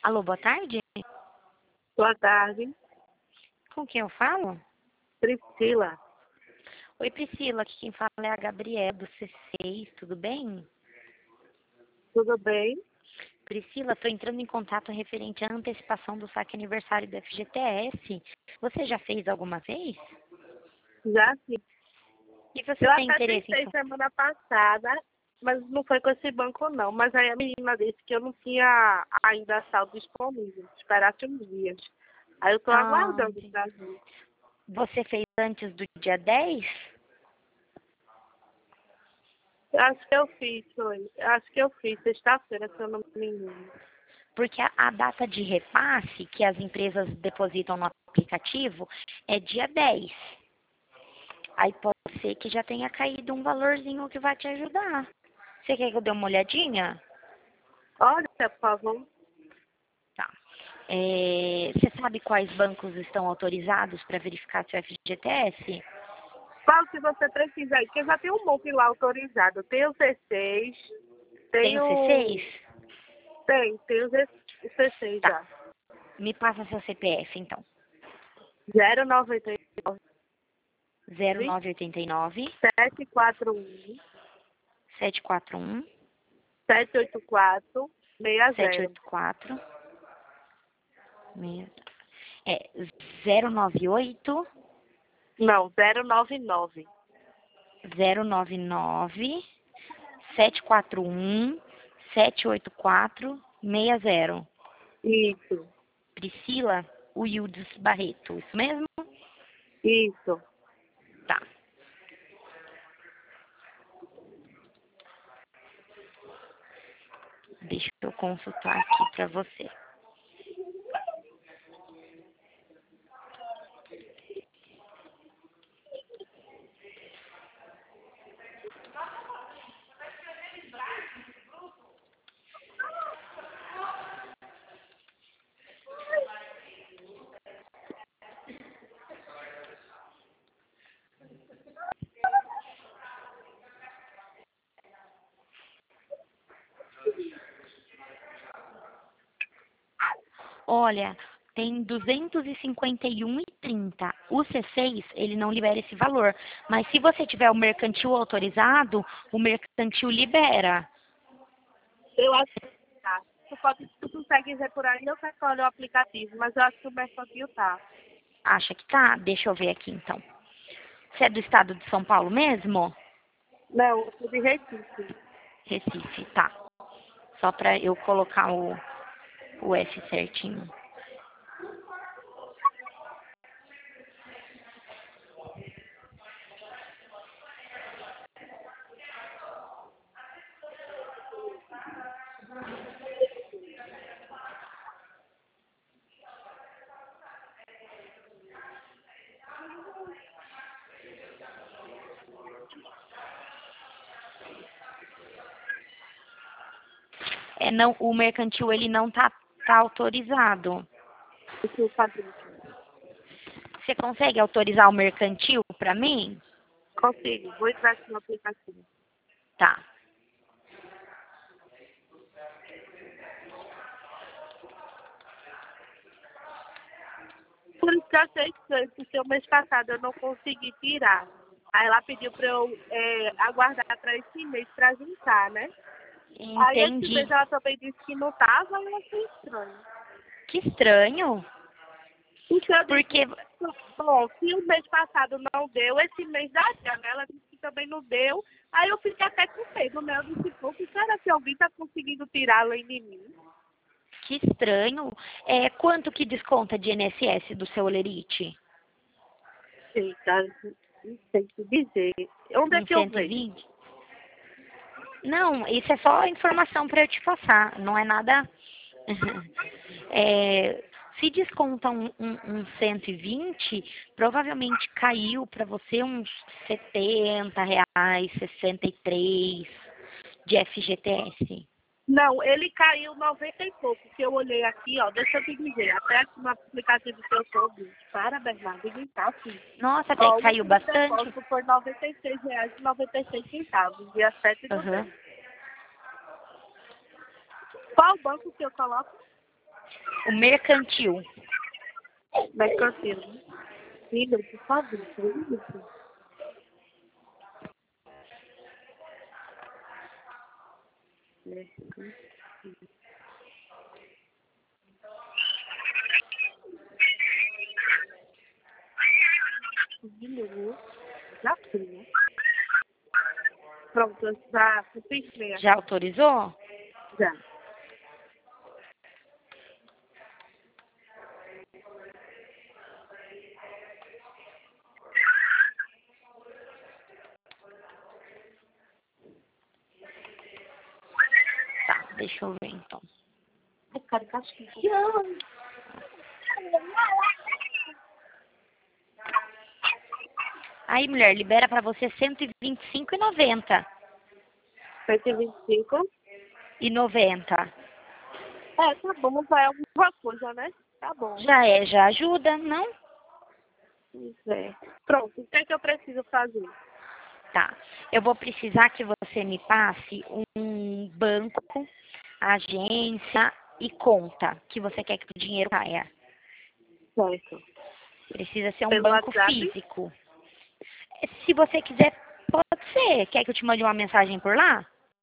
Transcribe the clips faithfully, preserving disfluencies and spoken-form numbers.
Alô, boa tarde. Boa tarde, Com quem eu falo? Priscila. Oi, Priscila. Aqui quem fala é a Gabriela do C seis. Tudo bem? Tudo bem? Priscila, estou entrando em contato referente à antecipação do saque aniversário do F G T S. Você já fez alguma vez? Já sim. E você Eu tem até interesse em... tentei fa- semana passada, mas não foi com esse banco não. Mas aí a menina disse que eu não tinha ainda saldo disponível. Esperasse uns dias. Aí eu tô Ah, aguardando entendi. pra ver. Você fez antes do dia dez? Eu acho que eu fiz, foi. Eu acho que eu fiz sexta-feira, se eu não me engano. Porque a, a data de repasse que as empresas depositam no aplicativo é dia dez. Aí pode ser que já tenha caído um valorzinho que vai te ajudar. Você quer que eu dê uma olhadinha? Olha, por favor. Tá. É, você sabe quais bancos estão autorizados para verificar seu F G T S? Qual que você precisa aí? Porque eu já tenho um monte lá autorizado. Tem o C seis, Tem tem o C o... seis? Tem, tem o C- o C seis Tá. já. Me passa seu C P F, então. zero nove nove zero nove oito nove, sete quatro um sete quatro um, sete oito quatro seis sete zero. oito quatro. É zero nove oito, Não, zero nove nove. zero nove nove, sete quatro um, sete oito quatro, seis zero. Isso, Priscila Wildes Barreto, isso mesmo? isso. Tá. Deixa eu consultar aqui para você. Olha, tem duzentos e cinquenta e um e trinta. O C seis, ele não libera esse valor. Mas se você tiver o mercantil autorizado, o mercantil libera. Eu acho que tá. Tu, pode, tu consegue ver por aí, eu quero olhar o aplicativo, mas eu acho que o mercantil tá. Acha que tá? Deixa eu ver aqui então. Você é do estado de São Paulo mesmo? Não, eu sou de Recife. Recife, tá. Só para eu colocar o, o F certinho. É, não, o mercantil ele não tá, tá autorizado. Esse é o Fabrício. Você consegue autorizar o mercantil para mim? Consigo, vou entrar aqui no aplicativo. Tá. Por isso que eu achei estranho, porque o mês passado eu não consegui tirar. Aí ela pediu pra eu é, aguardar para esse mês pra juntar, né? Aí esse Entendi. mês ela também disse que não tava, eu achei estranho. Que estranho. Porque eu Porque, disse, bom, se o mês passado não deu, esse mês daria, né? Ela disse que também não deu. Aí eu fiquei até com medo, né? Eu disse, pô, que será que alguém tá conseguindo tirar além de mim? que estranho. É, quanto que desconta de I N S S do seu Olerite? Eita, não sei o que dizer. Onde é Uns que eu cento e vejo? vinte? Não, isso é só informação para eu te passar. Não é nada... É, se desconta um, um, um cento e vinte, provavelmente caiu para você uns setenta reais, sessenta e três de F G T S. Não, ele caiu noventa e pouco, que eu olhei aqui, ó, deixa eu te dizer, até aqui no aplicativo que eu tô, bicho. Para, Bernardo, não tá assim. Nossa, até Ó, que o caiu último bastante. depósito foi noventa e seis reais e noventa e seis centavos, dia sete do Aham. dez. Qual banco que eu coloco? O mercantil. Mercantil. Filho, por favor, por isso. Mercantil. Filho, já fui, né? Pronto, já fui. Já autorizou? Já. Tá, deixa eu ver então. Ai, cara, castigo. Aí, mulher, libera pra você cento e vinte e cinco e noventa. cento e vinte e cinco. E noventa. É, tá bom, vai alguma coisa, né? Tá bom. Já é, já ajuda, não? Isso é. Pronto, o que é que eu preciso fazer? Tá. Eu vou precisar que você me passe um banco, agência e conta que você quer que o dinheiro caia. Certo. Precisa ser um Pelo banco WhatsApp? físico. Se você quiser, pode ser. Quer que eu te mande uma mensagem por lá?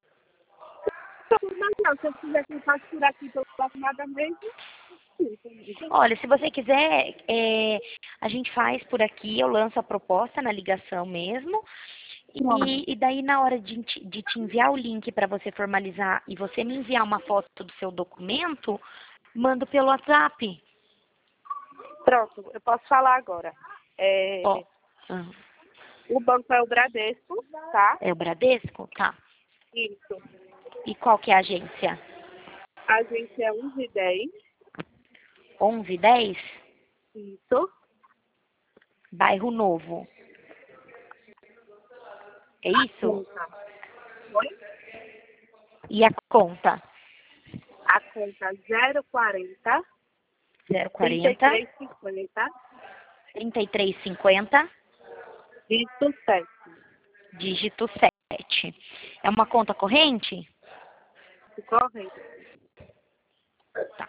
Não, não, se eu quiser tentar tirar aqui pelo nada mesmo, sim, entendi. Olha, se você quiser, é, a gente faz por aqui, eu lanço a proposta na ligação mesmo. E, e daí, na hora de, te- de te enviar o link para você formalizar e você me enviar uma foto do seu documento, mando pelo WhatsApp. Pronto, eu posso falar agora. É, Ó, ah, o banco é o Bradesco, tá? é o Bradesco? Tá. Isso. E qual que é a agência? A gente é onze e dez. onze dez? Isso. Bairro Novo. É isso? Conta. Oi? E a conta? A conta zero quarenta, zero trinta e quarenta, três cinquenta, trinta e três cinquenta, dígito sete. dígito sete. É uma conta corrente? Correto. Tá.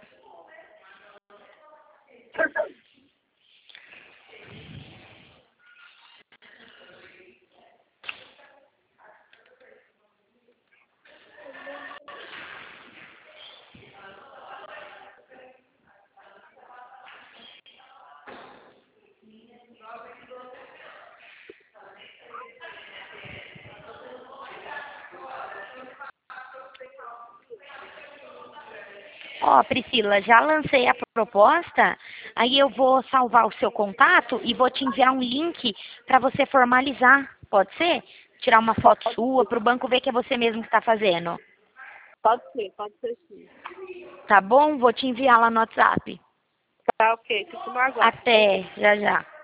Ó, Priscila, já lancei a proposta, aí eu vou salvar o seu contato e vou te enviar um link para você formalizar, pode ser? Tirar uma foto sua para o banco ver que é você mesmo que está fazendo. Pode ser, pode ser sim. Tá bom? Vou te enviar lá no WhatsApp. Tá ok, fico no aguardo. Até, já já.